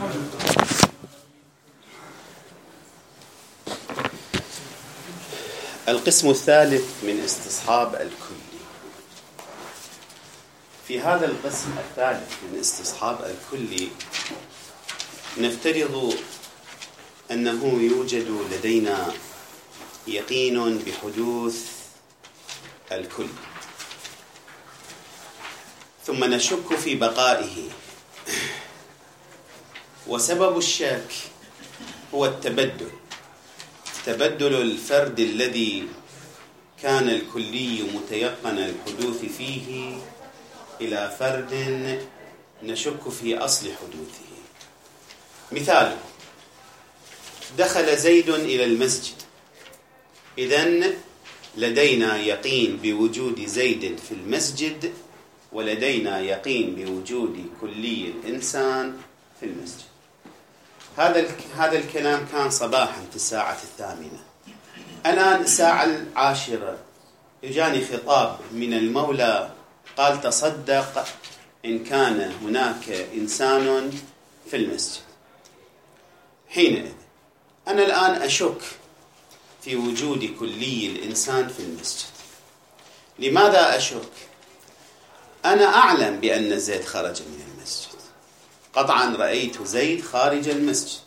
القسم الثالث من استصحاب الكلي. في هذا القسم الثالث من استصحاب الكلي نفترض أنه يوجد لدينا يقين بحدوث الكل، ثم نشك في بقائه، وسبب الشك هو تبدل الفرد الذي كان الكلي متيقن الحدوث فيه إلى فرد نشك في أصل حدوثه. مثال: دخل زيد إلى المسجد، إذن لدينا يقين بوجود زيد في المسجد، ولدينا يقين بوجود كلي الإنسان في المسجد. هذا الكلام كان صباحا في الساعة 8. الآن الساعة 10 يجاني خطاب من المولى قال: تصدق إن كان هناك إنسان في المسجد. حينئذ أنا الآن أشك في وجود كلي الإنسان في المسجد. لماذا أشك؟ أنا أعلم بأن زيد خرج من المسجد، قطعا رأيت زيد خارج المسجد،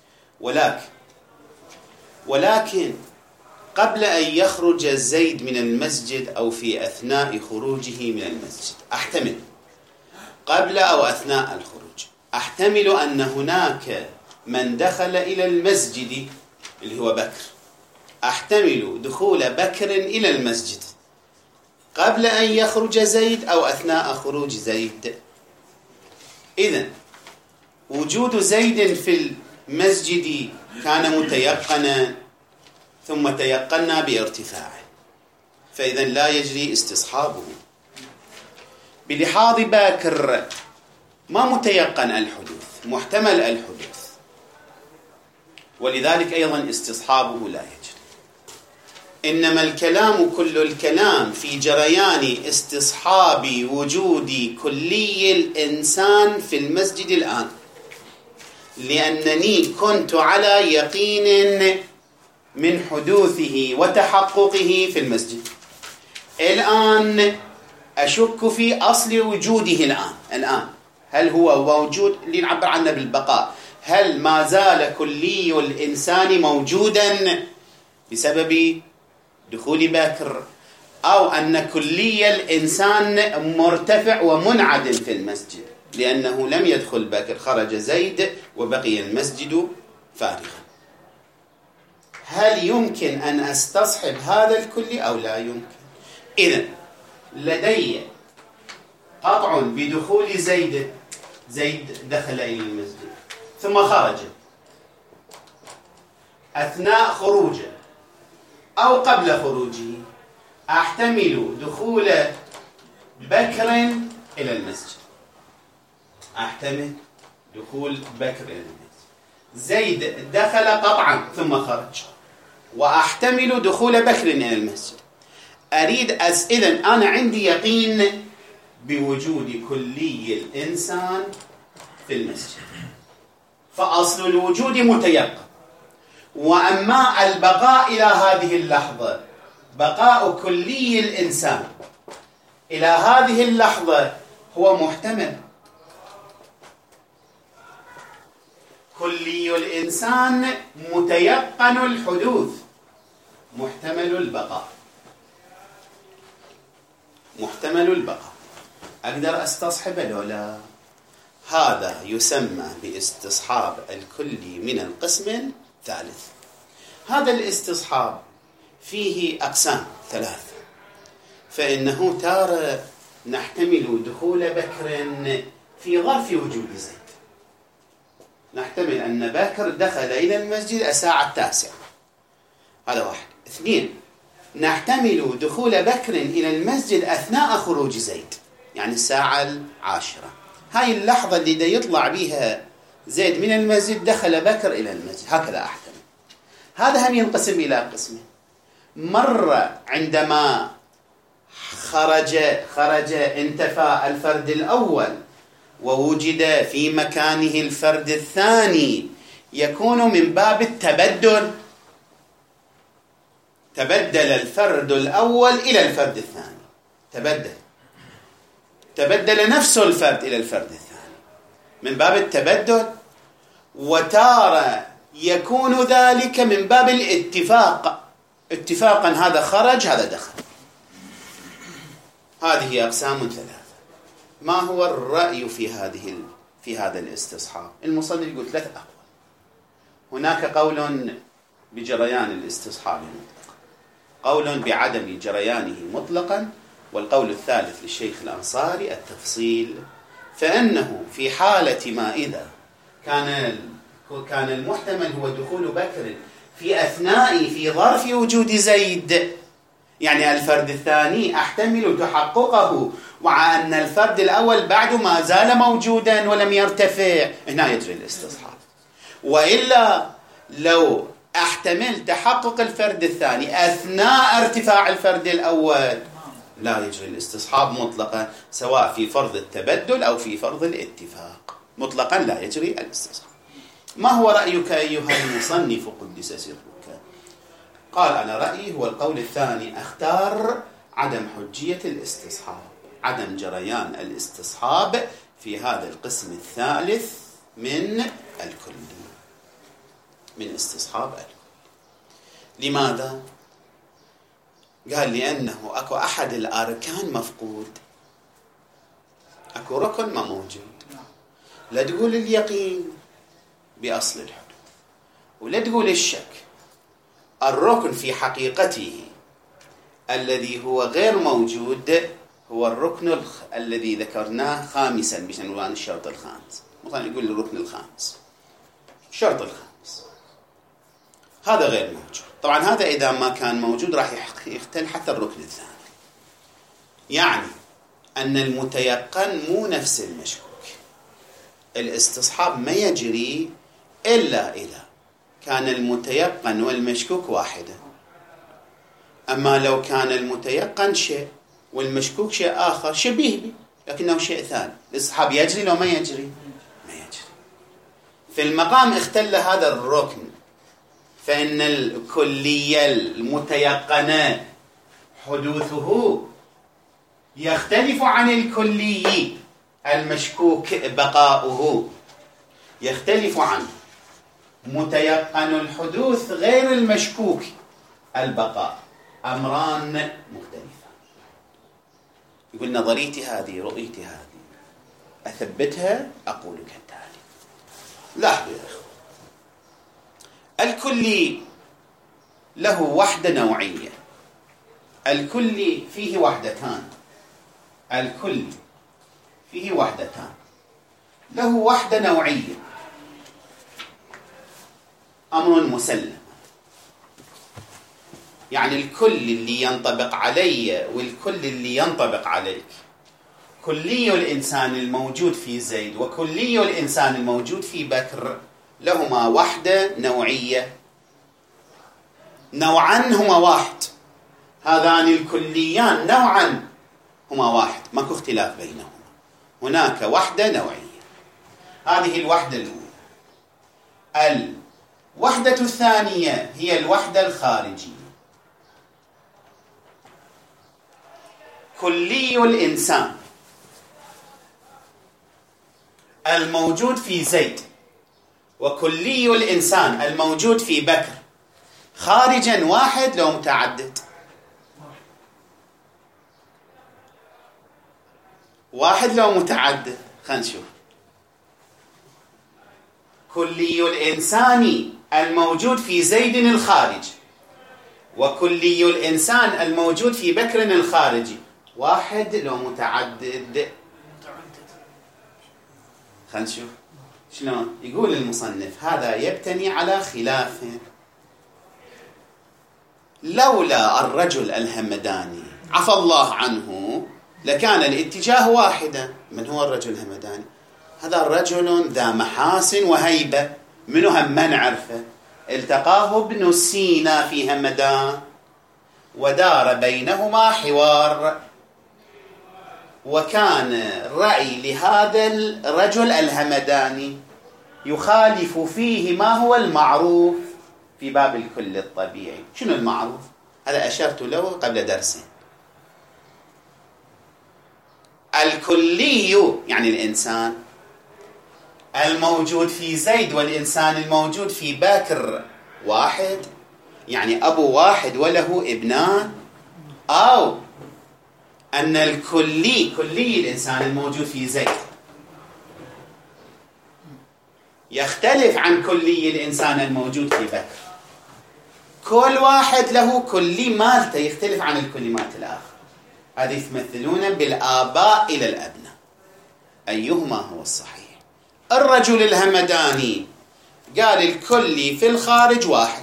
ولكن قبل أن يخرج زيد من المسجد أو في أثناء خروجه من المسجد، أحتمل قبل أو أثناء الخروج، أحتمل أن هناك من دخل إلى المسجد اللي هو بكر، أحتمل دخول بكر إلى المسجد قبل أن يخرج زيد أو أثناء خروج زيد. إذن وجود زيد في المسجد كان متيقنا، ثم تيقنا بارتفاعه، فإذن لا يجري استصحابه. بلحاظ باكر ما متيقن الحدوث، محتمل الحدوث، ولذلك أيضا استصحابه لا يجري. إنما الكلام كل الكلام في جريان استصحاب وجود كلي الإنسان في المسجد الآن، لأنني كنت على يقين من حدوثه وتحققه في المسجد. الآن أشك في أصل وجوده الآن هل هو موجود؟ اللي نعبر عنه بالبقاء، هل ما زال كلي الإنسان موجودا بسبب دخول باكر، أو أن كلي الإنسان مرتفع ومنعدم في المسجد لأنه لم يدخل باكر، خرج زيد وبقي المسجد فارغا. هل يمكن أن أستصحب هذا الكلي أو لا يمكن؟ إذن لدي قطع بدخول زيد دخل إلى المسجد ثم خرج، أثناء خروجه أو قبل خروجه أحتمل دخول بكر إلى المسجد، أحتمل دخول بكر إلى المسجد. زيد دخل قطعا ثم خرج، وأحتمل دخول بكر إلى المسجد. أريد إذن أنا عندي يقين بوجود كلي الإنسان في المسجد، فأصل الوجود متيقن. وأما البقاء إلى هذه اللحظة، بقاء كلي الإنسان إلى هذه اللحظة هو محتمل. كلي الإنسان متيقن الحدوث، محتمل البقاء. أقدر أستصحب لو لا؟ هذا يسمى باستصحاب الكلي من القسم الثالث. هذا الاستصحاب فيه أقسام 3، فإنه تارة نحتمل دخول بكر في ظرف وجود زيد، نحتمل أن بكر دخل إلى المسجد الساعة 9، هذا 1. 2، نحتمل دخول بكر إلى المسجد أثناء خروج زيد، يعني الساعة 10. هاي اللحظة اللي دا يطلع بها زيد من المسجد دخل بكر إلى المسجد، هكذا أحتمل. هذا هم ينقسم إلى قسمين. مرة عندما خرج انتفى الفرد الأول ووجد في مكانه الفرد الثاني يكون من باب التبدل. تبدل الفرد الأول إلى الفرد الثاني، تبدل نفسه الفرد إلى الفرد الثاني من باب التبدل. وتارة يكون ذلك من باب الاتفاق، اتفاقا هذا خرج هذا دخل. هذه أقسام ثلاثة. ما هو الرأي في هذا الاستصحاب؟ المصنف يقول 3 أقوال. هناك قول بجريان الاستصحاب مطلقا، قول بعدم جريانه مطلقا، والقول الثالث للشيخ الأنصاري التفصيل. فإنه في حالة ما إذا كان المحتمل هو دخول بكر في ظرف وجود زيد، يعني الفرد الثاني أحتمل تحققه مع أن الفرد الأول بعد ما زال موجودا ولم يرتفع، هنا يجري الاستصحاب. وإلا لو أحتمل تحقق الفرد الثاني أثناء ارتفاع الفرد الأول لا يجري الاستصحاب مطلقا، سواء في فرض التبدل أو في فرض الاتفاق، مطلقا لا يجري الاستصحاب. ما هو رأيك أيها المصنف قدس سرك؟ قال أنا رأيي هو القول الثاني، أختار عدم حجية الاستصحاب، عدم جريان الاستصحاب في هذا القسم الثالث من الكل، من استصحاب الكل. لماذا؟ قال لأنه أكو أحد الأركان مفقود، أكو ركن ما موجود. لا تقول اليقين بأصل الحدوث ولا تقول الشك. الركن في حقيقته الذي هو غير موجود هو الركن الذي ذكرناه خامسا بعنوان الشرط الخامس. مثلا يقول الركن الخامس، الشرط الخامس هذا غير موجود. طبعا هذا إذا ما كان موجود راح يختل حتى الركن الثاني. يعني أن المتيقن مو نفس المشكوك. الاستصحاب ما يجري إلا إذا كان المتيقن والمشكوك واحدا. أما لو كان المتيقن شيء والمشكوك شيء آخر شبيه به لكنه شيء ثاني، الاستصحاب يجري لو ما يجري؟ ما يجري. في المقام اختل هذا الركن، فإن الكلية المتيقنة حدوثه يختلف عن الكلي المشكوك بقاؤه، يختلف عنه. متيقن الحدوث غير المشكوك البقاء، أمران مختلفة. يقول نظريتي هذه، رؤيتي هذه، أثبتها أقول كالتالي. لاحظوا يا أخوة، الكلي له وحدة نوعية. الكلي فيه وحدتان، الكلي فيه وحدتان، له وحدة نوعية، أمر مسلم. يعني الكل اللي ينطبق علي والكل اللي ينطبق عليك. كلي الإنسان الموجود في زيد وكلي الإنسان الموجود في بكر لهما وحدة نوعية، نوعا هما واحد. هذان الكليان نوعا هما واحد، ماكو اختلاف بينهما، هناك وحدة نوعية. هذه الوحدة الأولى. الوحدة الثانية هي الوحدة الخارجية. كلي الإنسان الموجود في زيد وكلي الإنسان الموجود في بكر خارجا واحد لو متعدد؟ واحد لو متعدد. خلينا نشوف. كلي الإنسان الموجود في زيد الخارج وكلي الإنسان الموجود في بكر الخارجي واحد لو متعدد؟ خلينا نشوف شلون. يقول المصنف هذا يبتني على خلاف. لولا الرجل الهمداني عفى الله عنه لكان الاتجاه واحدا. من هو الرجل الهمداني؟ هذا الرجل ذا محاسن وهيبة، منو هم ما نعرفه. التقاه ابن سينا في همدان ودار بينهما حوار، وكان الرأي لهذا الرجل الهمداني يخالف فيه ما هو المعروف في باب الكل الطبيعي. شنو المعروف؟ هذا أشرت له قبل درسين. الكلي يعني الإنسان الموجود في زيد والإنسان الموجود في بكر واحد، يعني أبو واحد وله ابنان، أو أن الكلي كلي الإنسان الموجود في زيد يختلف عن كلي الإنسان الموجود في بكر. كل واحد له كلي مالته يختلف عن الكلي مالت الآخر. هذه يتمثلون بالآباء إلى الأبناء، أيهما هو الصحيح؟ الرجل الهمداني قال الكلي في الخارج واحد،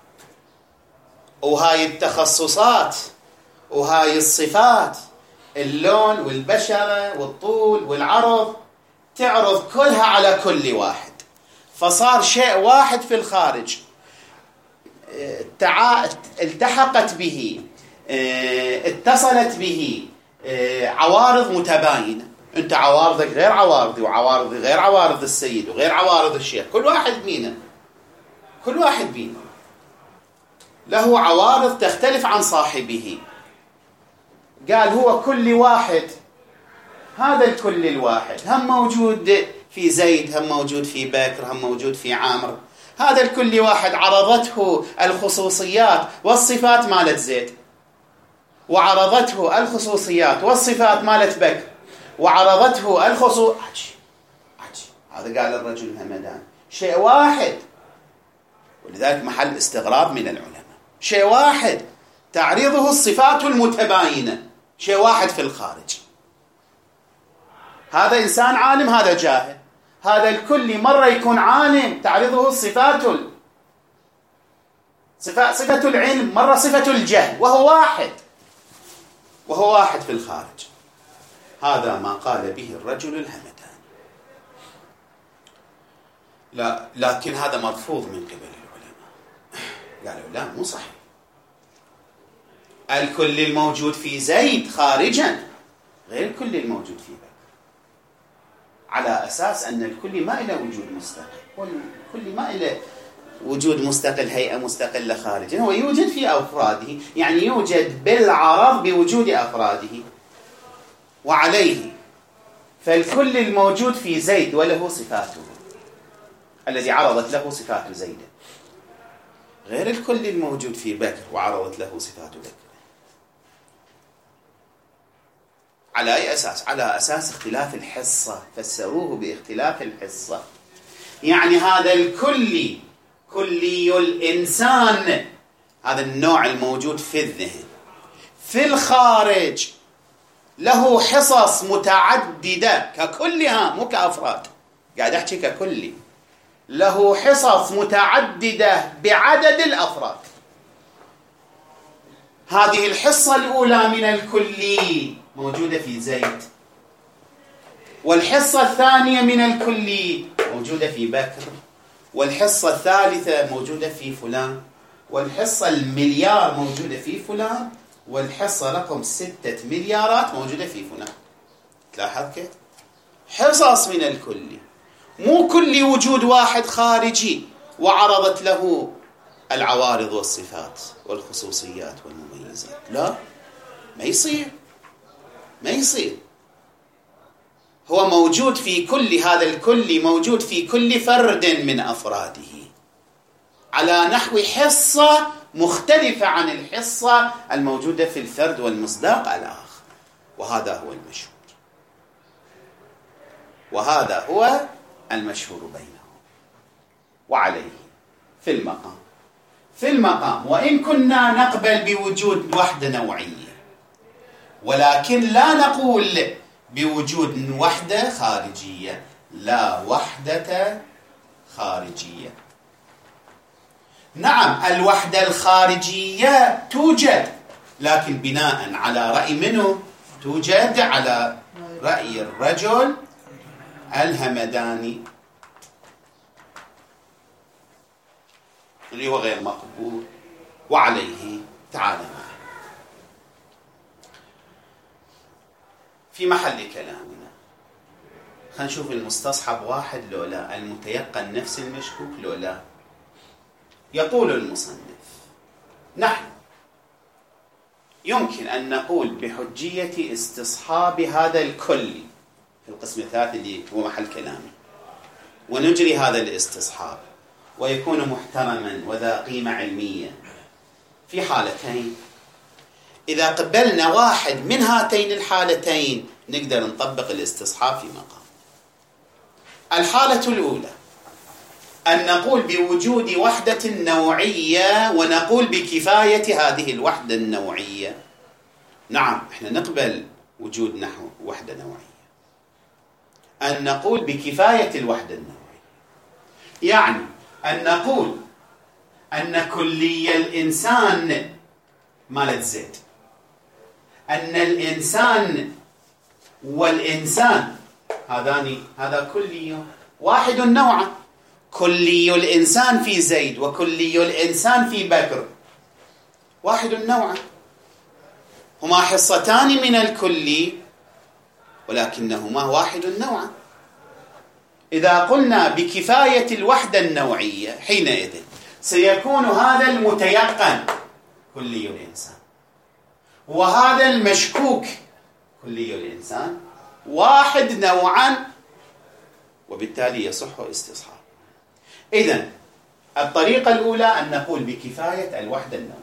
وهاي التخصصات وهاي الصفات، اللون والبشرة والطول والعرض، تعرض كلها على كل واحد، فصار شيء واحد في الخارج التحقت به، اتصلت به عوارض متباينة. انت عوارضك غير عوارضي، وعوارضي غير عوارض السيد، وغير عوارض الشيخ. كل واحد بينا له عوارض تختلف عن صاحبه. قال هو كل واحد، هذا الكل الواحد هم موجود في زيد، هم موجود في بكر، هم موجود في عامر. هذا الكل واحد عرضته الخصوصيات والصفات مالت زيد، وعرضته الخصوصيات والصفات مالت بكر، وعرضته هذا قال الرجل الهمداني شيء واحد، ولذلك محل استغراب من العلماء. شيء واحد تعريضه الصفات المتباينة، شيء واحد في الخارج. هذا إنسان عالم، هذا جاهل. هذا الكل مرة يكون عالم تعرضه الصفات صفة العلم، مرة صفة الجهل، وهو واحد في الخارج. هذا ما قال به الرجل الهمداني. لا، لكن هذا مرفوض من قبل العلماء. قالوا لا، مو صحيح. الكل الموجود في زيد خارجا غير الكل الموجود في بكر، على أساس أن الكل ما إله وجود مستقل، والكل ما إله وجود مستقل، هيئة مستقلة خارجا. هو يوجد في أفراده، يعني يوجد بالعرض بوجود أفراده. وعليه فالكل الموجود في زيد وله صفاته، الذي عرضت له صفات زيد، غير الكل الموجود في بكر وعرضت له صفات بكر. على أي أساس؟ على أساس اختلاف الحصة. فسروه باختلاف الحصة. يعني هذا الكلي، كلي الإنسان، هذا النوع الموجود في الذهن، في الخارج له حصص متعددة ككلها، مو كأفراد، قاعد أحكي ككلي، له حصص متعددة بعدد الأفراد. هذه الحصة الأولى من الكلي موجودة في زيد، والحصة الثانية من الكلي موجودة في بكر، والحصة الثالثة موجودة في فلان، والحصة المليار موجودة في فلان، والحصة رقم 6 مليارات موجودة في فلان. تلاحظ كيف؟ حصص من الكلي، مو كل وجود واحد خارجي وعرضت له العوارض والصفات والخصوصيات والمميزات. لا، ما يصير. هو موجود في كل، هذا الكل موجود في كل فرد من أفراده على نحو حصة مختلفة عن الحصة الموجودة في الفرد والمصداق الآخر. وهذا هو المشهور بينهم. وعليه في المقام وإن كنا نقبل بوجود وحدة نوعية، ولكن لا نقول بوجود وحدة خارجية، لا وحدة خارجية. نعم، الوحدة الخارجية توجد، لكن بناء على رأي منه؟ توجد على رأي الرجل الهمداني، اللي هو غير مقبول. وعليه تعالى معه في محل كلامنا. خلينا نشوف المستصحب واحد لو لا، المتيقن نفس المشكوك لو لا. يقول المصنف: نحن يمكن أن نقول بحجية استصحاب هذا الكلي في القسم الثالث اللي هو محل كلامي، ونجري هذا الاستصحاب ويكون محترما وذا قيمة علمية في حالتين. إذا قبلنا واحد من هاتين الحالتين نقدر نطبق الاستصحاب في مقام. الحالة الأولى أن نقول بوجود وحدة نوعية ونقول بكفاية هذه الوحدة النوعية. نعم، احنا نقبل وجود نحو وحدة نوعية، أن نقول بكفاية الوحدة النوعية، يعني أن نقول أن كلي الإنسان مالت زيد، أن الإنسان والإنسان هذا كلي واحد نوعا، كلي الإنسان في زيد وكلي الإنسان في بكر واحد نوعا، هما حصتان من الكلي ولكنهما واحد نوعا. إذا قلنا بكفاية الوحدة النوعية حينئذ سيكون هذا المتيقن كلي الإنسان وهذا المشكوك كلي الإنسان واحد نوعا، وبالتالي يصح استصحاب. إذن الطريقة الأولى أن نقول بكفاية الوحدة النوعية.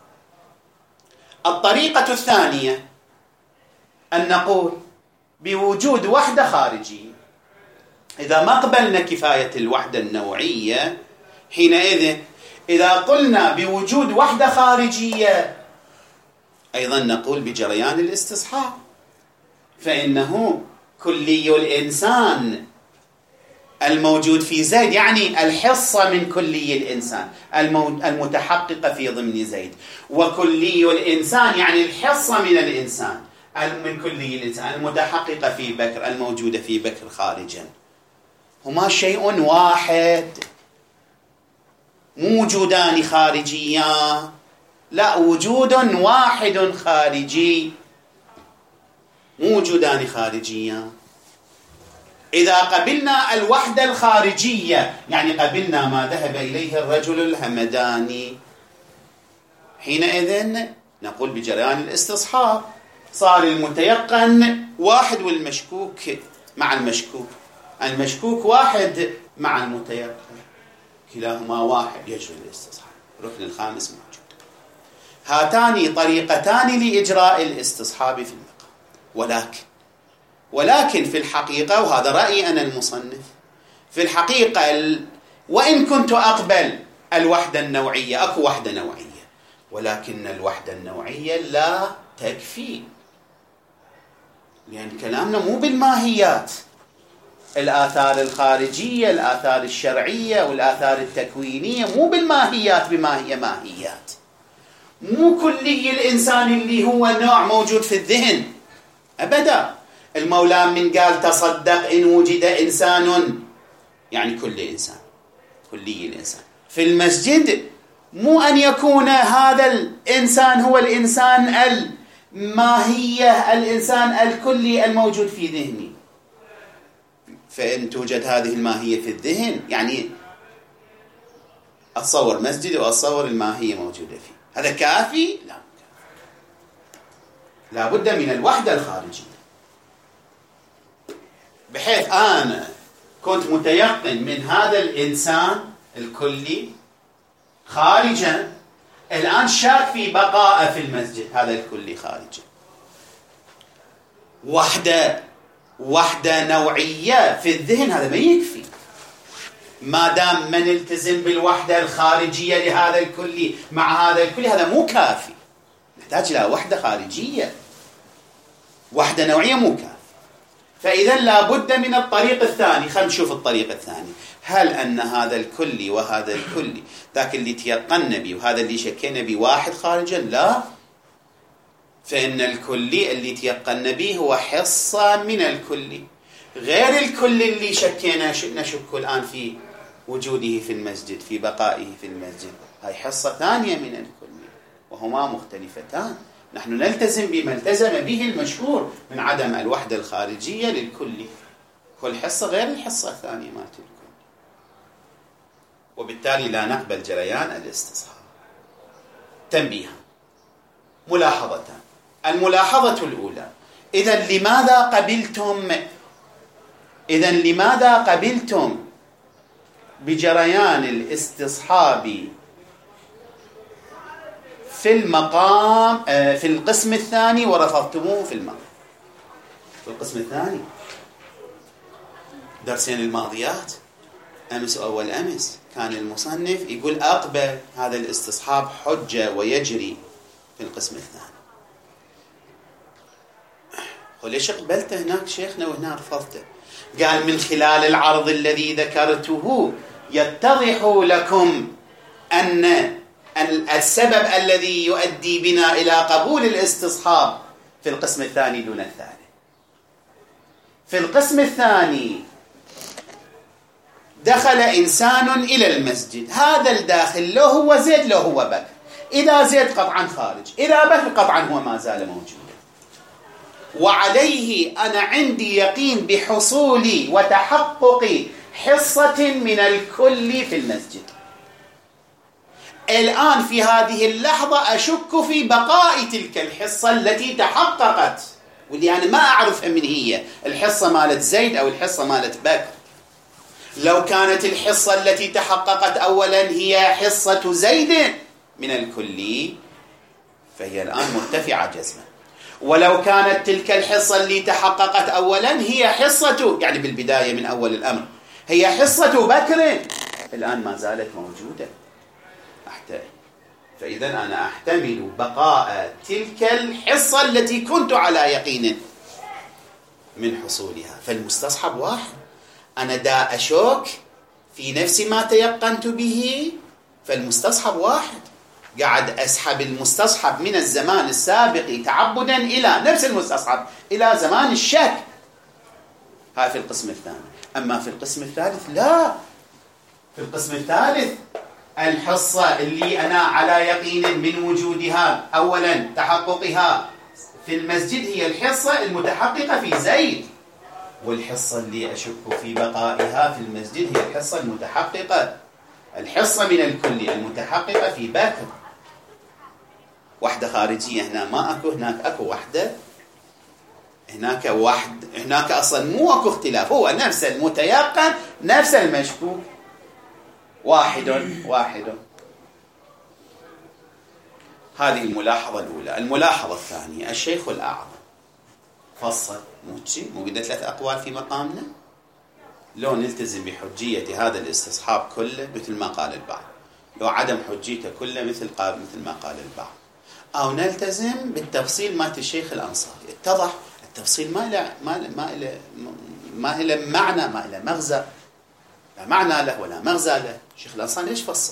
الطريقة الثانية أن نقول بوجود وحدة خارجية. إذا ما قبلنا كفاية الوحدة النوعية حينئذ إذا قلنا بوجود وحدة خارجية أيضا نقول بجريان الاستصحاب، فإنه كلي الإنسان الموجود في زيد يعني الحصة من كلي الإنسان المتحققة في ضمن زيد، وكلي الإنسان يعني الحصة من الإنسان من كلي الإنسان المتحققة في بكر الموجودة في بكر خارجا، هما شيء واحد، مو وجودان خارجيان، لا، وجود واحد خارجي، مو وجودان خارجيان. إذا قبلنا الوحدة الخارجية يعني قبلنا ما ذهب إليه الرجل الهمداني حينئذ نقول بجريان الاستصحاب، صار المتيقن واحد والمشكوك مع المشكوك واحد مع المتيقن، كلاهما واحد، يجري الاستصحاب. الركن الخامس موجود. هاتان طريقتان لإجراء الاستصحاب في المقام، ولكن في الحقيقة، وهذا رأيي أنا المصنف، في الحقيقة وإن كنت أقبل الوحدة النوعية، أكو وحدة نوعية، ولكن الوحدة النوعية لا تكفي، لأن كلامنا مو بالماهيات، الآثار الخارجية، الآثار الشرعية والآثار التكوينية مو بالماهيات بما هي ماهيات، مو كلي الإنسان اللي هو نوع موجود في الذهن أبدا. المولى من قال تصدق إن وجد إنسان يعني كل إنسان، كلي الإنسان في المسجد، مو أن يكون هذا الإنسان هو الإنسان الماهية، الإنسان الكلي الموجود في ذهني، فإن توجد هذه الماهية في الذهن يعني أتصور مسجد وأتصور الماهية موجودة فيه، هذا كافي؟ لا، لا بد من الوحدة الخارجية، بحيث أنا كنت متيقن من هذا الإنسان الكلي خارجا، الآن شاك في بقاء في المسجد، هذا الكلي خارجا. وحدة نوعية في الذهن هذا ما يكفي، ما دام من التزم بالوحدة الخارجية لهذا الكلي مع هذا الكلي هذا مو كافي، نحتاج إلى وحدة خارجية، وحدة نوعية مو كافي. فإذا لا بد من الطريق الثاني. خلينا نشوف الطريق الثاني، هل أن هذا الكلي وهذا الكلي ذاك اللي تيقن به وهذا اللي شكينا به واحد خارجا؟ لا، فإن الكلي اللي تيقن به هو حصة من الكلي، غير الكلي اللي شكينا نشك الآن في وجوده في المسجد، في بقائه في المسجد، هاي حصة ثانية من الكلي وهما مختلفتان، نحن نلتزم بما التزم به المشهور من عدم الوحدة الخارجية للكل، والحصة غير الحصة الثانية مالت الكل، وبالتالي لا نقبل جريان الاستصحاب. تنبيها. ملاحظتان. الملاحظة الأولى: إذن لماذا قبلتم بجريان الاستصحاب في المقام في القسم الثاني ورفضتموه في القسم الثاني؟ درسين الماضيات أمس وأول أمس كان المصنف يقول أقبل هذا الاستصحاب حجة ويجري في القسم الثاني. وليش قبلته هناك شيخنا وهنا رفضته؟ قال من خلال العرض الذي ذكرته يتضح لكم أن السبب الذي يؤدي بنا إلى قبول الاستصحاب في القسم الثاني دون الثالث. في القسم الثاني دخل إنسان إلى المسجد، هذا الداخل له هو زيد له هو بكر، إذا زيد قطعا خارج، إذا بكر قطعا هو ما زال موجود، وعليه أنا عندي يقين بحصول وتحقق حصة من الكل في المسجد. الآن في هذه اللحظة أشك في بقاء تلك الحصة التي تحققت، واللي أنا ما أعرفها من هي الحصة مالت زيد أو الحصة مالت بكر. لو كانت الحصة التي تحققت أولا هي حصة زيد من الكل فهي الآن مرتفعة جزما، ولو كانت تلك الحصة اللي تحققت أولا هي حصة، يعني بالبداية من أول الأمر هي حصة بكر، الآن ما زالت موجودة. فإذا أنا أحتمل بقاء تلك الحصة التي كنت على يقين من حصولها. فالمستصحب واحد، أنا دا أشك في نفسي ما تيقنت به، فالمستصحب واحد. قاعد أسحب المستصحب من الزمان السابق تعبدا إلى نفس المستصحب إلى زمان الشك. هاي في القسم الثاني. أما في القسم الثالث لا، في القسم الثالث الحصة اللي أنا على يقين من وجودها أولا تحققها في المسجد هي الحصة المتحققة في زيد، والحصة اللي أشك في بقائها في المسجد هي الحصة المتحققة، الحصة من الكل المتحققة في بكر. وحدة خارجية هنا ما أكو، هناك أكو وحدة، هناك أصلا مو أكو اختلاف، هو نفس المتيقن نفس المشكوك، واحد. هذه الملاحظة الأولى. الملاحظة الثانية: الشيخ الأعظم فصل مو قلنا 3 أقوال في مقامنا، لو نلتزم بحجية هذا الاستصحاب كله مثل ما قال البعض، لو عدم حجيته كله مثل ما قال البعض، أو نلتزم بالتفصيل مات الشيخ الأنصاري. اتضح التفصيل ما له معنى، ما له مغزى، لا معنى له ولا مغزى له. الشيخ الأنصاري ليش فصل؟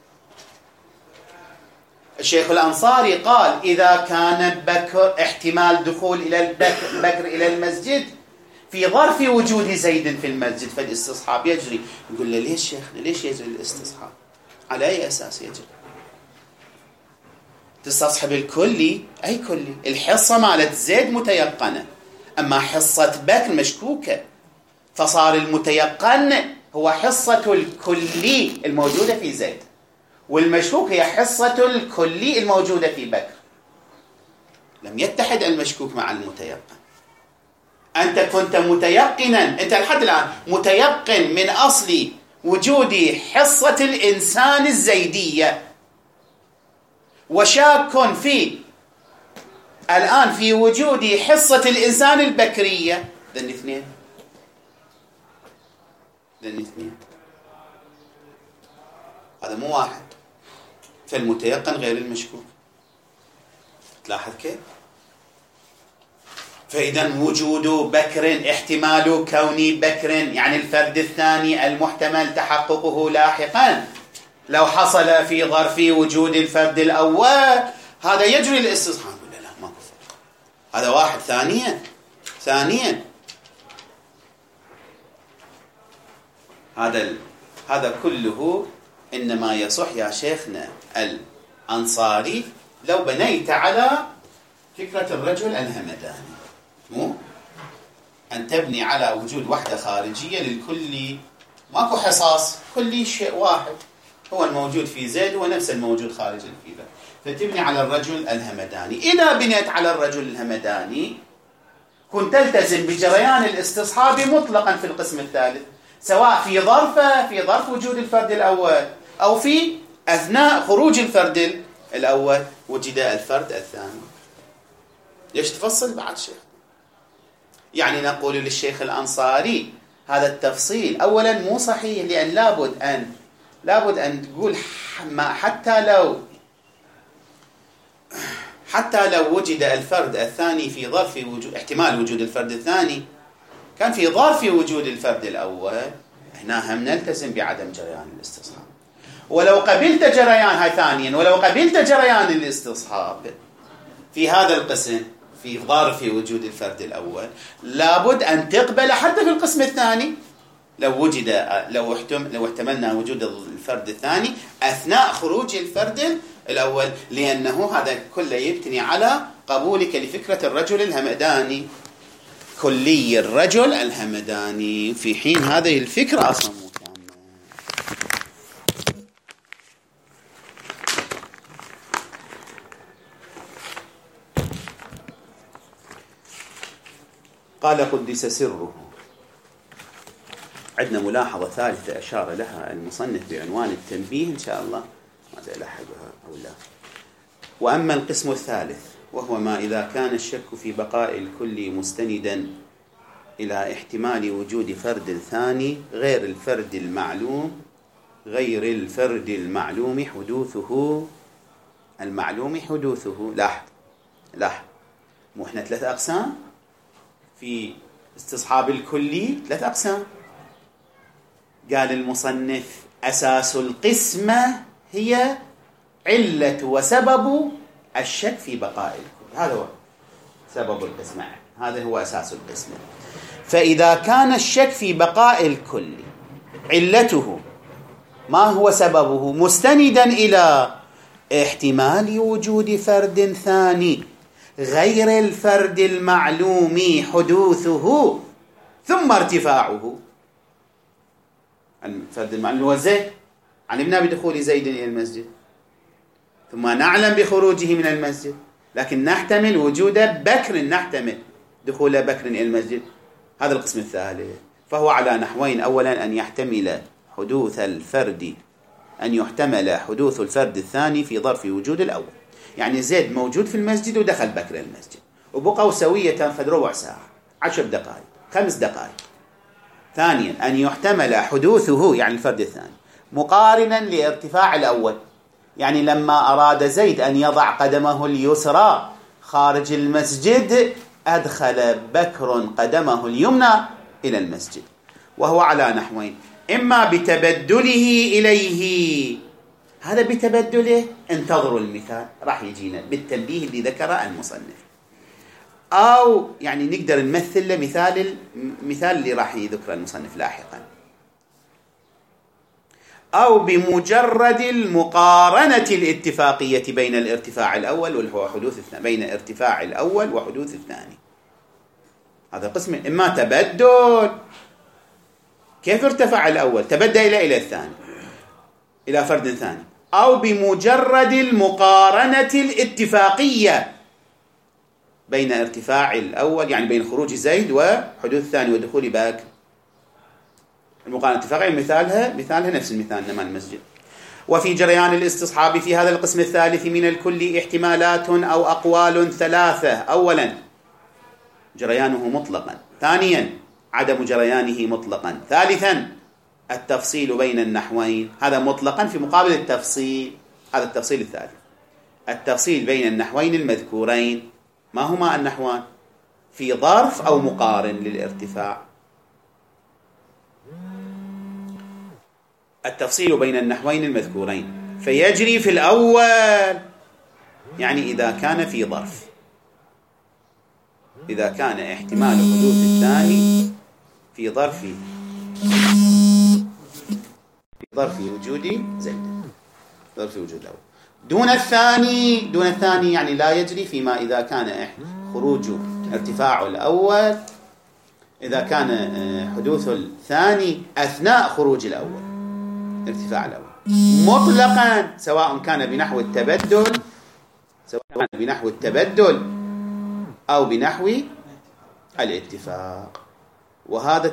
الشيخ الأنصاري قال إذا كان بكر احتمال دخول إلى بكر إلى المسجد في ظرف وجود زيد في المسجد فالاستصحاب يجري. يقول له ليش شيخنا ليش يجري الاستصحاب؟ على أي أساس يجري؟ تستصحب الكلي، أي كلي؟ الحصة مالت زيد متيقنة، أما حصة بكر مشكوكة، فصار المتيقن هو حصة الكلي الموجودة في زيد، والمشكوك هي حصة الكلي الموجودة في بكر. لم يتحد المشكوك مع المتيقن. أنت كنت متيقنا، أنت لحد الآن متيقن من أصل وجود حصة الإنسان الزيدية، وشاك في الآن في وجود حصة الإنسان البكرية. ذن اثنين هذا مو واحد. فالمتيقن غير المشكوك. تلاحظ كيف؟ فإذا وجود بكر احتمال كون بكر يعني الفرد الثاني المحتمل تحققه لاحقا لو حصل في ظرف وجود الفرد الأول هذا يجري الاستصحاب. لا ما كفر. هذا واحد. ثانيا هذا كله إنما يصح يا شيخنا الأنصاري لو بنيت على فكرة الرجل الهمداني مو أن تبني على وجود وحدة خارجية للكل، ماكو حصاص، كل شيء واحد هو الموجود في زيد هو نفس الموجود خارج الفيلة، فتبني على الرجل الهمداني. إذا بنيت على الرجل الهمداني كنت تلتزم بجريان الاستصحاب مطلقا في القسم الثالث، سواء في ظرف وجود الفرد الأول أو في أثناء خروج الفرد الأول وجد الفرد الثاني. ليش تفصل بعد شيخ؟ يعني نقول للشيخ الأنصاري هذا التفصيل أولا مو صحيح، لأن لابد أن تقول حتى لو وجد الفرد الثاني في ظرف وجود احتمال وجود الفرد الثاني كان في ظرف وجود الفرد الأول، هنا هم نلتزم بعدم جريان الاستصحاب. ولو قبلت جريان الاستصحاب في هذا القسم في ظرف وجود الفرد الأول، لابد أن تقبل حتى في القسم الثاني لو احتملنا وجود الفرد الثاني أثناء خروج الفرد الأول، لأنه هذا كله يبتني على قبولك لفكرة الرجل الهمداني، كلي الرجل الهمداني، في حين هذه الفكرة أصلا مو تامة. قال قدس سره. عندنا ملاحظة ثالثة أشار لها المصنف بعنوان التنبيه، إن شاء الله ماذا ألاحظها أو لا. وأما القسم الثالث وهو ما إذا كان الشك في بقاء الكل مستندا إلى احتمال وجود فرد ثاني غير الفرد المعلوم حدوثه. لاحظ مو احنا 3 أقسام في استصحاب الكلي، 3 أقسام. قال المصنف أساس القسمة هي علة وسبب الشك في بقاء الكل، هذا هو سبب القسمة، هذا هو أساس القسمة. فإذا كان الشك في بقاء الكل علته ما هو سببه مستندا إلى احتمال وجود فرد ثاني غير الفرد المعلوم حدوثه ثم ارتفاعه. الفرد المعلوم هو زيد، علمنا بدخول زيد إلى المسجد ثم نعلم بخروجه من المسجد، لكن نحتمل وجود بكر، نحتمل دخول بكر إلى المسجد. هذا القسم الثالث، فهو على نحوين. أولا أن يحتمل حدوث حدوث الفرد الثاني في ظرف وجود الأول، يعني زيد موجود في المسجد ودخل بكر المسجد وبقوا سوية فد ربع ساعة 10 دقائق 5 دقائق. ثانيا أن يحتمل حدوثه يعني الفرد الثاني مقارنا لارتفاع الأول، يعني لما أراد زيد أن يضع قدمه اليسرى خارج المسجد أدخل بكر قدمه اليمنى إلى المسجد، وهو على نحوين. إما بتبدله إليه، هذا بتبدله انتظروا المثال راح يجينا بالتنبيه اللي ذكره المصنف، أو يعني نقدر نمثل له مثال اللي راح يذكره المصنف لاحقا، أو بمجرد المقارنة الاتفاقية بين الارتفاع الأول وحدوث الثاني، بين ارتفاع الأول وحدوث الثاني. هذا قسم، إما تبدل كيف ارتفع الأول تبدل إلى الثاني إلى فرد ثاني، أو بمجرد المقارنة الاتفاقية بين ارتفاع الأول يعني بين خروج زيد وحدوث الثاني ودخول باكر. المقارنة الاتفاقية مثالها نفس المثال مال المسجد. وفي جريان الاستصحاب في هذا القسم الثالث من الكل احتمالات أو أقوال 3: أولا جريانه مطلقا، ثانيا عدم جريانه مطلقا، ثالثا التفصيل بين النحوين. هذا مطلقا في مقابل التفصيل، هذا التفصيل الثالث، التفصيل بين النحوين المذكورين. ما هما النحوان؟ في ظرف أو مقارن للارتفاع. التفصيل بين النحوين المذكورين فيجري في الأول يعني إذا كان في ظرف، إذا كان احتمال حدوث الثاني في ظرف وجود زيد، ظرف وجود الأول. دون الثاني يعني لا يجري فيما إذا كان خروج ارتفاع الأول، إذا كان حدوث الثاني أثناء خروج الأول، ارتفاع الأول مطلقا، سواء كان بنحو التبدل أو بنحو الاتفاق. وهذا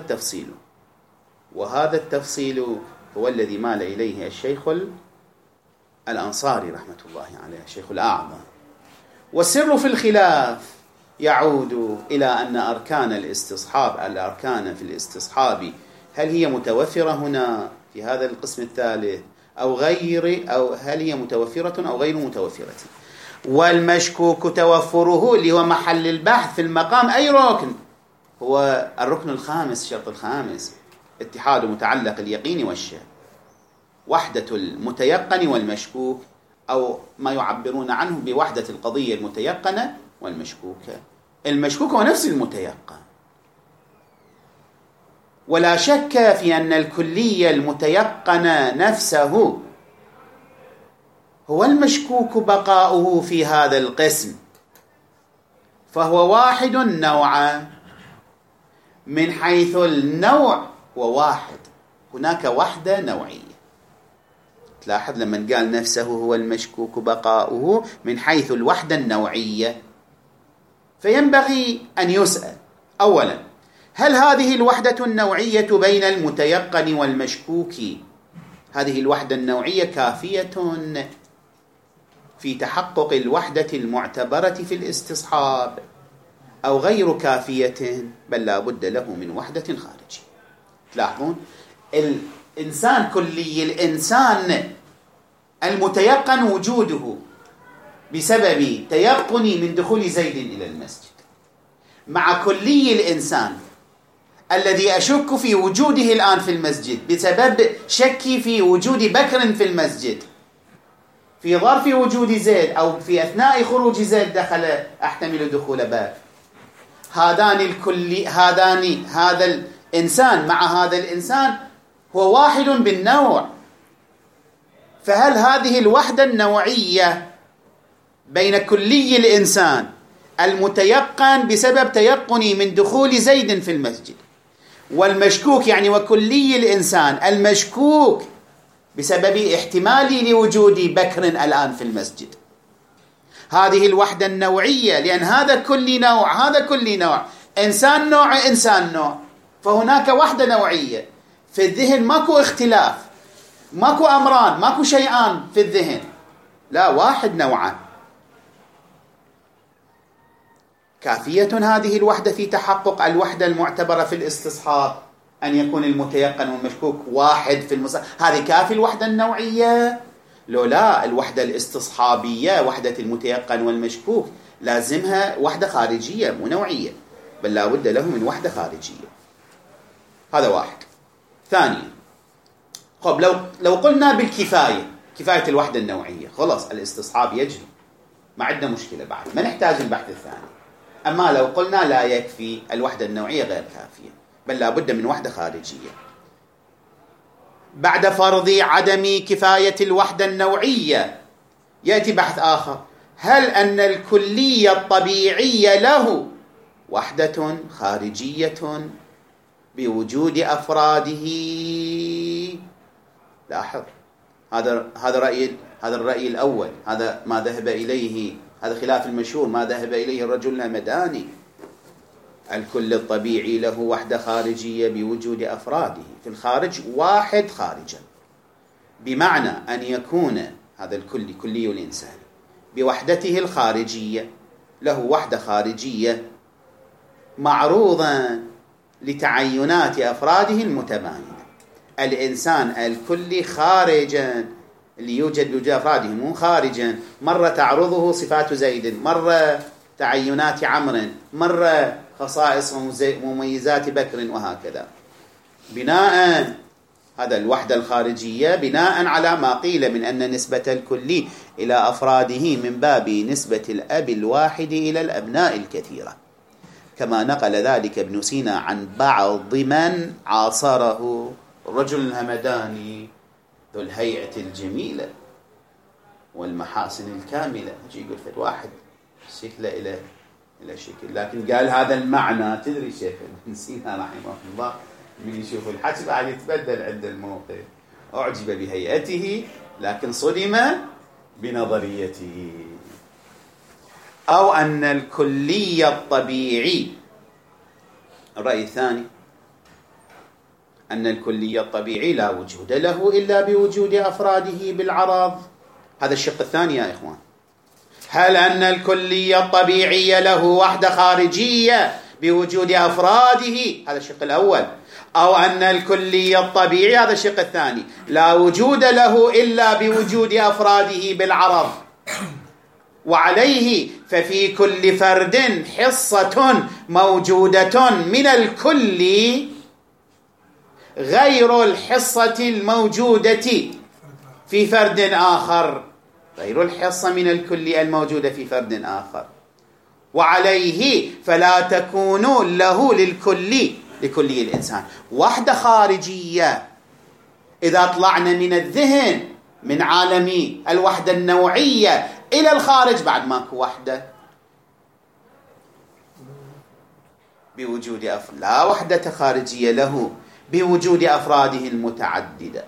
التفصيل هو الذي مال إليه الشيخ الأنصاري رحمة الله عليه، الشيخ الأعظم. والسر في الخلاف يعود إلى أن الأركان في الاستصحاب هل هي متوفرة هنا في هذا القسم الثالث أو هل هي متوفرة أو غير متوفرة. والمشكوك توفره اللي هو محل البحث في المقام أي ركن، هو الركن الخامس، الشرط الخامس، اتحاد متعلق اليقين والشك، وحدة المتيقن والمشكوك، أو ما يعبرون عنه بوحدة القضية المتيقنة والمشكوكة. المشكوك هو نفس المتيقن، ولا شك في أن الكلية المتيقن نفسه هو المشكوك بقاؤه في هذا القسم، فهو واحد نوعا من حيث النوع وواحد، هناك وحدة نوعية. تلاحظ لما قال نفسه هو المشكوك بقاؤه من حيث الوحدة النوعية، فينبغي أن يسأل أولا: هل هذه الوحدة النوعية بين المتيقن والمشكوك، هذه الوحدة النوعية كافية في تحقق الوحدة المعتبرة في الاستصحاب أو غير كافية، بل لا بد له من وحدة خارجية. تلاحظون الإنسان كلي الإنسان المتيقن وجوده بسبب تيقني من دخول زيد إلى المسجد، مع كلي الإنسان الذي أشك في وجوده الآن في المسجد بسبب شكي في وجود بكر في المسجد، في ظرف وجود زيد أو في أثناء خروج زيد دخل أحتمل دخول بكر. هذا الإنسان مع هذا الإنسان هو واحد بالنوع، فهل هذه الوحدة النوعية بين كلي الإنسان المتيقن بسبب تيقني من دخول زيد في المسجد والمشكوك يعني وكلي الإنسان المشكوك بسبب احتمالي لوجود بكر الآن في المسجد، هذه الوحدة النوعية، لأن هذا كل نوع إنسان نوع، فهناك وحدة نوعية في الذهن، ماكو اختلاف، ماكو أمران، ماكو شيئان في الذهن، لا، واحد نوعان. كافية هذه الوحدة في تحقق الوحدة المعتبرة في الاستصحاب أن يكون المتيقن والمشكوك واحد في هذه كافي الوحدة النوعية؟ لو لا، الوحدة الاستصحابية وحدة المتيقن والمشكوك لازمها وحدة خارجية مو نوعية، بل لا بد له من وحدة خارجية. هذا واحد. ثانيا، لو قلنا بالكفاية، كفاية الوحدة النوعية، خلاص الاستصحاب يجري، ما عندنا مشكلة بعد، ما نحتاج البحث الثاني. أما لو قلنا لا يكفي، الوحدة النوعية غير كافية، بل لا بد من وحدة خارجية. بعد فرض عدم كفاية الوحدة النوعية يأتي بحث آخر: هل أن الكلية الطبيعية له وحدة خارجية بوجود أفراده؟ لاحظ، هذا الرأي الأول، هذا ما ذهب إليه، هذا خلاف المشهور ما ذهب إليه الرجل الهمداني. الكل الطبيعي له وحدة خارجية بوجود أفراده، في الخارج واحد خارجا، بمعنى أن يكون هذا الكل كلي الإنسان بوحدته الخارجية له وحدة خارجية معروضا لتعينات أفراده المتباينة. الإنسان الكلي خارجا، اللي يوجد بوجود أفراده، مو خارجا، مرة تعرضه صفات زيد، مرة تعينات عمرو، مرة خصائص ومميزات بكر، وهكذا. بناء هذا الوحدة الخارجية بناء على ما قيل من أن نسبة الكلي إلى أفراده من باب نسبة الأب الواحد إلى الأبناء الكثيرة، كما نقل ذلك ابن سينا عن بعض من عاصره، الرجل الهمداني ذو الهيئة الجميلة، والمحاسن الكاملة. يقول فد واحد شكله إلى شكل، لكن قال هذا المعنى. تدري شيخ ابن سينا رحمه الله من يشوف الحكي بعد يتبدل عند الموقف. أعجب بهيئته لكن صدم بنظريته. أو أن الكلي الطبيعي، الرأي الثاني، أن الكلي الطبيعي لا وجود له إلا بوجود أفراده بالعرض. هذا الشق الثاني يا إخوان. هل أن الكلي الطبيعي له وحدة خارجية بوجود أفراده؟ هذا الشق الأول. أو أن الكلي الطبيعي، هذا الشق الثاني، لا وجود له إلا بوجود أفراده بالعرض. وعليه ففي كل فرد حصة موجودة من الكل غير الحصة الموجودة في فرد آخر، غير الحصة من الكل الموجودة في فرد آخر. وعليه فلا تكون له لكلي الإنسان وحدة خارجية. إذا طلعنا من الذهن من عالم الوحدة النوعية إلى الخارج بعد ماكو وحدة بوجود لا وحدة خارجية له بوجود أفراده المتعددة،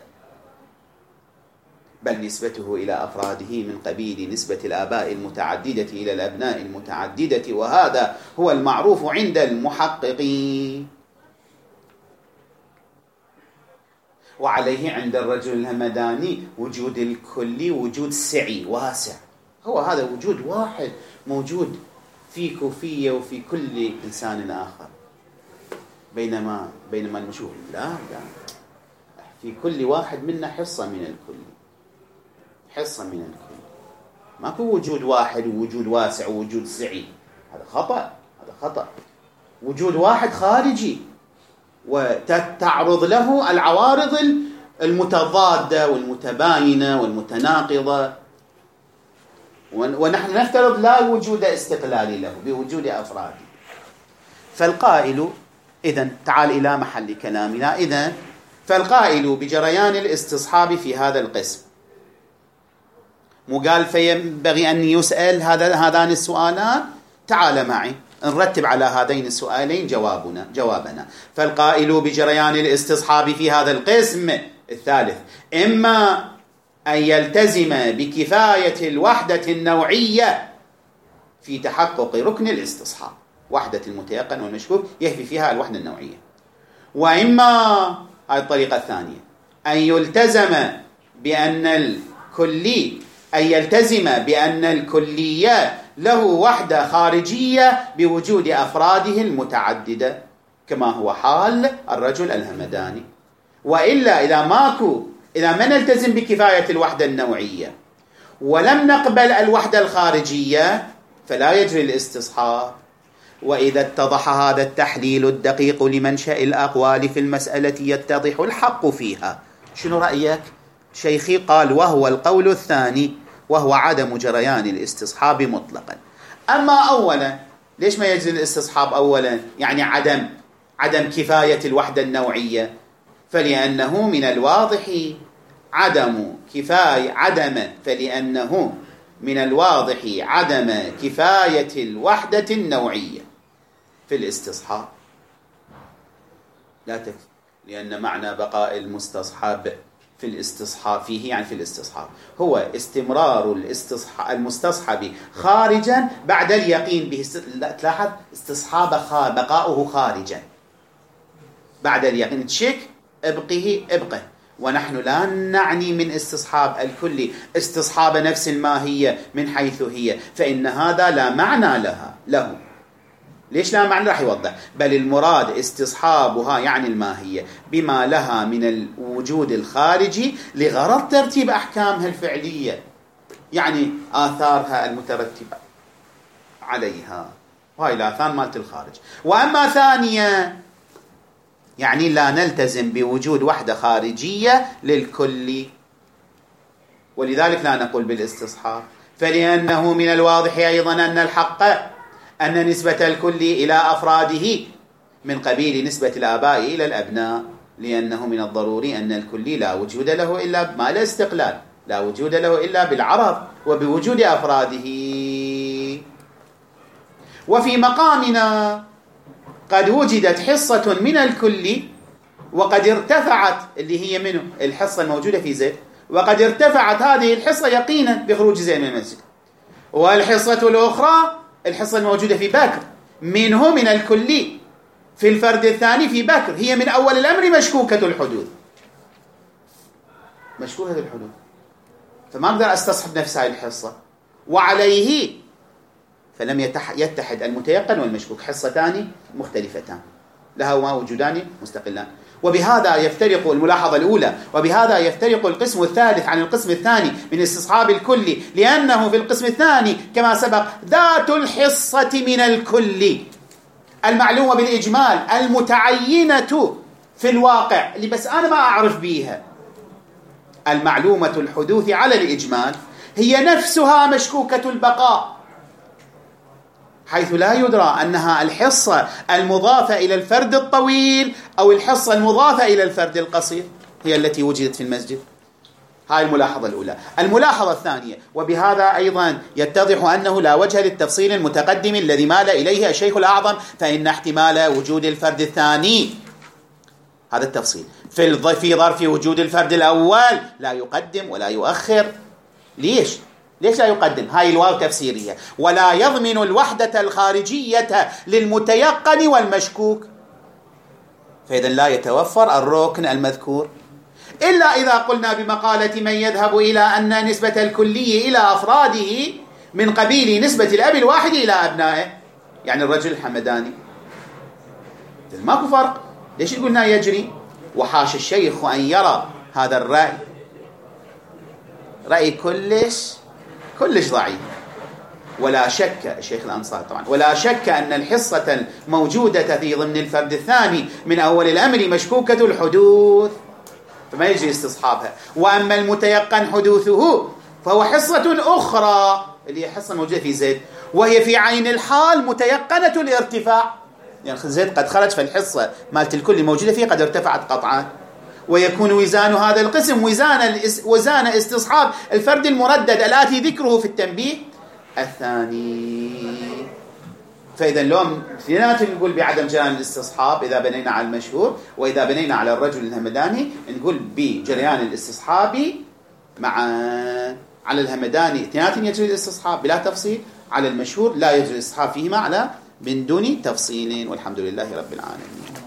بل نسبته إلى أفراده من قبيل نسبة الآباء المتعددة إلى الأبناء المتعددة، وهذا هو المعروف عند المحققين. وعليه عند الرجل الهمداني وجود الكل وجود سعي واسع، هو هذا وجود واحد موجود فيك وفي وفي كل إنسان آخر. بينما المشهور لا في كل واحد منا حصة من الكل، حصة من الكل. ماكو وجود واحد ووجود واسع ووجود سعي، هذا خطأ. وجود واحد خارجي وتتعرض له العوارض المتضادة والمتباينة والمتناقضة، ونحن نفترض لا وجود استقلالي له بوجود أفراده. فالقائل إذن تعال إلى محل كلامنا. إذن فالقائل بجريان الاستصحاب في هذا القسم مقال فينبغي أن يسأل هذان السؤالان. تعال معي نرتب على هذين السؤالين جوابنا. فالقائل بجريان الاستصحاب في هذا القسم الثالث إما أن يلتزم بكفاية الوحدة النوعية في تحقق ركن الاستصحاب، وحدة المتيقن والمشكوك يهفي فيها الوحدة النوعية. وإما هذه الطريقة الثانية أن يلتزم بأن الكلية له وحدة خارجية بوجود أفراده المتعددة كما هو حال الرجل الهمداني. وإلا إذا ما نلتزم بكفاية الوحدة النوعية ولم نقبل الوحدة الخارجية فلا يجري الاستصحاب. وإذا اتضح هذا التحليل الدقيق لمنشأ الأقوال في المسألة يتضح الحق فيها. شنو رأيك شيخي؟ قال وهو القول الثاني، وهو عدم جريان الاستصحاب مطلقا. أما أولا، ليش ما يجري الاستصحاب أولا؟ يعني عدم كفاية الوحدة النوعية. فلأنه من الواضح عدم كفاية الوحدة النوعية في الاستصحاب لا تكفي، لأن معنى بقاء المستصحب في الاستصحاب فيه يعني في الاستصحاب هو استمرار المستصحب خارجا بعد اليقين به. تلاحظ استصحاب بقاؤه خارجا بعد اليقين. تشك ابقه. ونحن لا نعني من استصحاب الكل استصحاب نفس الماهية من حيث هي، فإن هذا لا معنى له. ليش لا معنى؟ راح يوضح. بل المراد استصحابها يعني الماهية بما لها من الوجود الخارجي لغرض ترتيب أحكامها الفعلية، يعني آثارها المترتبة عليها، وهي الآثار مالت الخارج. وأما ثانية يعني لا نلتزم بوجود وحدة خارجية للكل، ولذلك لا نقول بالاستصحاب. فلأنه من الواضح أيضا أن الحق أن نسبة الكل إلى أفراده من قبيل نسبة الآباء إلى الأبناء، لأنه من الضروري أن الكل لا وجود له إلا ما لا استقلال. لا وجود له إلا بالعرض وبوجود أفراده. وفي مقامنا قد وجدت حصة من الكل وقد ارتفعت، اللي هي منه الحصة الموجودة في زيد، وقد ارتفعت هذه الحصة يقينا بخروج زيد من المسجد. والحصة الأخرى الحصة الموجودة في بكر منه من الكل في الفرد الثاني في بكر، هي من أول الأمر مشكوكة الحدوث، مشكوكة الحدوث، فما أقدر أستصحب نفس هذه الحصة. وعليه فلم يتحد المتيقن والمشكوك، حصتان مختلفتان لهما وجودان مستقلان. وبهذا يفترق الملاحظة الأولى، وبهذا يفترق القسم الثالث عن القسم الثاني من استصحاب الكل، لأنه في القسم الثاني كما سبق ذات الحصة من الكل المعلومة بالإجمال المتعينة في الواقع اللي بس أنا ما أعرف بيها. المعلومة الحدوث على الإجمال هي نفسها مشكوكة البقاء، حيث لا يدرى أنها الحصة المضافة إلى الفرد الطويل أو الحصة المضافة إلى الفرد القصير هي التي وجدت في المسجد. هاي الملاحظة الأولى. الملاحظة الثانية، وبهذا أيضا يتضح أنه لا وجه للتفصيل المتقدم الذي مال إليه الشيخ الأعظم، فإن احتمال وجود الفرد الثاني، هذا التفصيل في ظرف وجود الفرد الأول لا يقدم ولا يؤخر. ليش لا يقدم؟ هاي الواو تفسيرية. ولا يضمن الوحدة الخارجية للمتيقن والمشكوك، فإذا لا يتوفر الركن المذكور إلا إذا قلنا بمقالة من يذهب إلى أن نسبة الكلي إلى أفراده من قبيل نسبة الأب الواحد إلى أبنائه، يعني الرجل الحمداني. ماكو فرق. ليش قلنا يجري؟ وحاش الشيخ أن يرى هذا الرأي، رأي كلش ضعيف. ولا شك الشيخ الأنصاري طبعا، ولا شك أن الحصة الموجودة في ضمن الفرد الثاني من أول الأمر مشكوكة الحدوث، فما يجري استصحابها. وأما المتيقن حدوثه فهو حصة أخرى اللي هي حصة موجودة في زيد، وهي في عين الحال متيقنة الارتفاع، يعني زيد قد خرج، فالحصة مالت الكل الموجودة فيه قد ارتفعت قطعا. ويكون وزان هذا القسم وزان استصحاب الفرد المردد الآتي ذكره في التنبيه الثاني. فإذا لوم اثنيناتهم نقول بعدم جريان الاستصحاب إذا بنينا على المشهور، وإذا بنينا على الرجل الهمداني نقول بجريان الاستصحاب مع على الهمداني اثنيناتهم يجري الاستصحاب بلا تفصيل، على المشهور لا يجري الاستصحاب فيهما على من دون تفصيل. والحمد لله رب العالمين.